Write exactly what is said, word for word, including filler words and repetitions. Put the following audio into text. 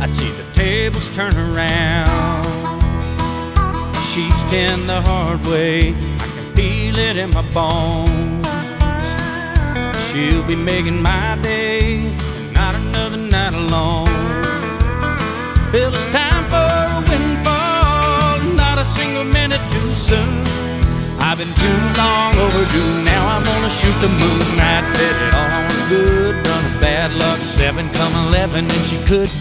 I'd see the tables turn around. She's ten the hard way, I can feel it in my bones. She'll be making my day, and not another night alone. Well, it's time for a windfall, not a single minute too soon. I've been too long overdue, now I'm gonna shoot the moon. I bet it all on good, run a bad luck, seven come eleven, and she could